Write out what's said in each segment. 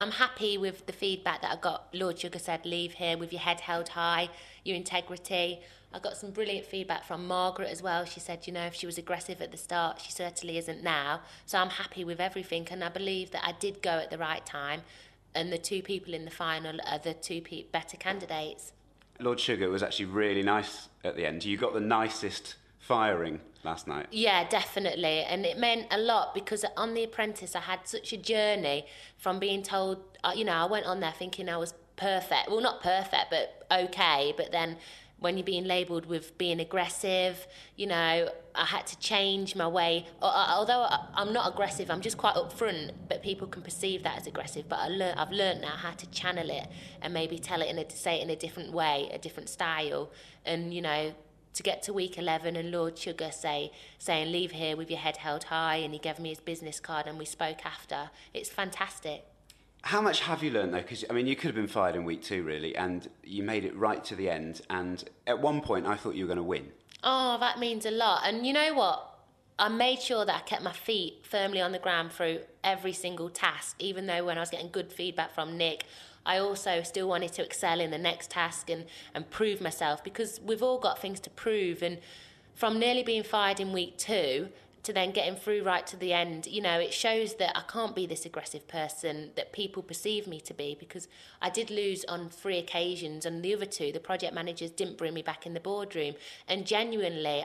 I'm happy with the feedback that I got. Lord Sugar said, leave here with your head held high, your integrity. I got some brilliant feedback from Margaret as well. She said, if she was aggressive at the start, she certainly isn't now. So I'm happy with everything, and I believe that I did go at the right time, and the two people in the final are the two better candidates. Lord Sugar was actually really nice at the end. You got the nicest firing last night. Yeah, definitely. And it meant a lot because on The Apprentice, I had such a journey from being told, I went on there thinking I was perfect. Well, not perfect, but okay. But then when you're being labelled with being aggressive, I had to change my way. Although I'm not aggressive, I'm just quite upfront, but people can perceive that as aggressive. But I've learned now how to channel it and maybe say it in a different way, a different style. And, to get to week 11 and Lord Sugar saying, leave here with your head held high, and he gave me his business card and we spoke after, it's fantastic. How much have you learned, though? Because, you could have been fired in week 2, really, and you made it right to the end. And at one point, I thought you were going to win. Oh, that means a lot. And you know what? I made sure that I kept my feet firmly on the ground through every single task, even though when I was getting good feedback from Nick, I also still wanted to excel in the next task and prove myself, because we've all got things to prove. And from nearly being fired in week 2 to then getting through right to the end, it shows that I can't be this aggressive person that people perceive me to be, because I did lose on 3 occasions, and the other 2, the project managers didn't bring me back in the boardroom. And genuinely,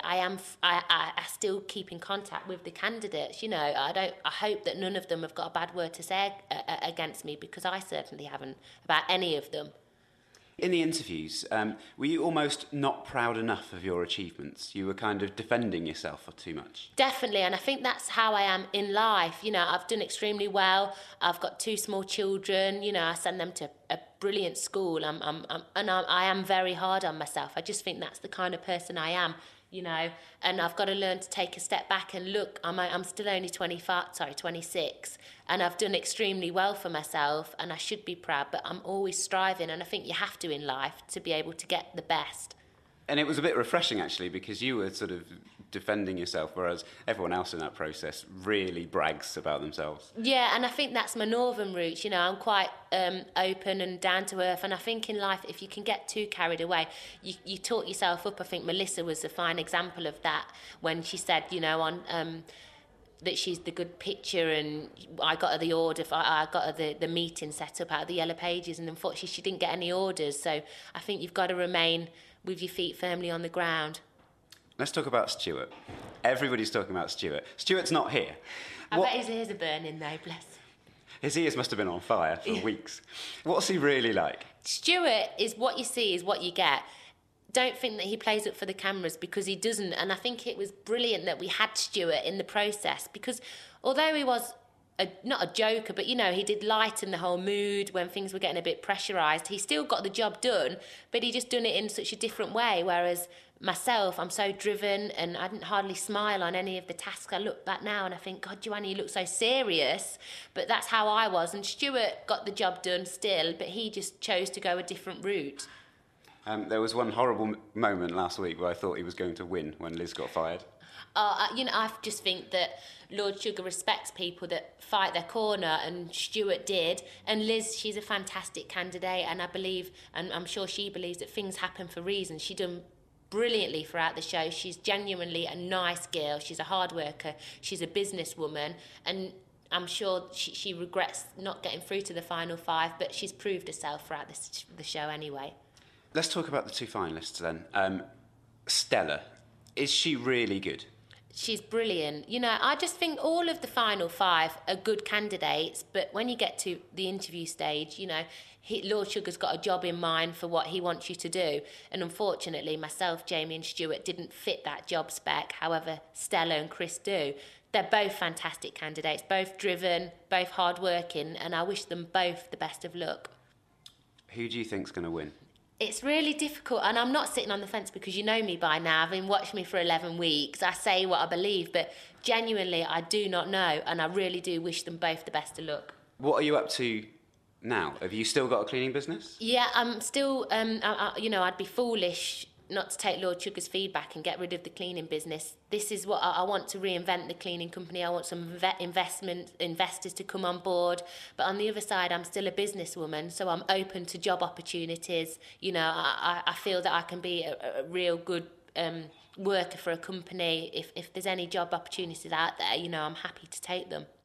I still keep in contact with the candidates. I hope that none of them have got a bad word to say against me, because I certainly haven't about any of them. In the interviews, were you almost not proud enough of your achievements? You were kind of defending yourself for too much? Definitely, and I think that's how I am in life. I've done extremely well. I've got 2 small children. I send them to a brilliant school. I am very hard on myself. I just think that's the kind of person I am. And I've got to learn to take a step back and look. I'm still only 26, and I've done extremely well for myself, and I should be proud, but I'm always striving, and I think you have to in life to be able to get the best. And it was a bit refreshing, actually, because you were sort of defending yourself, whereas everyone else in that process really brags about themselves. Yeah, and I think that's my northern roots. I'm quite open and down to earth, and I think in life, if you can get too carried away, you talk yourself up. I think Melissa was a fine example of that when she said, on... that she's the good picture, and I got her the order. I got her the meeting set up out of the Yellow Pages, and unfortunately she didn't get any orders. So I think you've got to remain with your feet firmly on the ground. Let's talk about Stuart. Everybody's talking about Stuart. Stuart's not here. I bet his ears are burning though, bless. His ears must have been on fire for weeks. What's he really like? Stuart is what you see is what you get. Don't think that he plays up for the cameras, because he doesn't. And I think it was brilliant that we had Stuart in the process, because although he was not a joker, but he did lighten the whole mood when things were getting a bit pressurised. He still got the job done, but he just done it in such a different way. Whereas myself, I'm so driven, and I didn't hardly smile on any of the tasks. I look back now and I think, God, Joanna, you look so serious. But that's how I was. And Stuart got the job done still, but he just chose to go a different route. There was one horrible moment last week where I thought he was going to win when Liz got fired. I just think that Lord Sugar respects people that fight their corner, and Stuart did. And Liz, she's a fantastic candidate, and I believe, and I'm sure she believes, that things happen for reasons. She done brilliantly throughout the show. She's genuinely a nice girl. She's a hard worker. She's a businesswoman, and I'm sure she regrets not getting through to the final 5, but she's proved herself throughout the show anyway. Let's talk about the 2 finalists then. Stella, is she really good? She's brilliant. I just think all of the final 5 are good candidates, but when you get to the interview stage, Lord Sugar's got a job in mind for what he wants you to do. And unfortunately, myself, Jamie and Stuart didn't fit that job spec. However, Stella and Chris do. They're both fantastic candidates, both driven, both hard-working, and I wish them both the best of luck. Who do you think's going to win? It's really difficult, and I'm not sitting on the fence, because you know me by now. I've been watching me for 11 weeks. I say what I believe, but genuinely, I do not know, and I really do wish them both the best of luck. What are you up to now? Have you still got a cleaning business? Yeah, I'm still, I'd be foolish not to take Lord Sugar's feedback and get rid of the cleaning business. This is what I want to reinvent the cleaning company. I want some investors to come on board. But on the other side, I'm still a businesswoman, so I'm open to job opportunities. You know, I feel that I can be a real good worker for a company. If there's any job opportunities out there, you know, I'm happy to take them.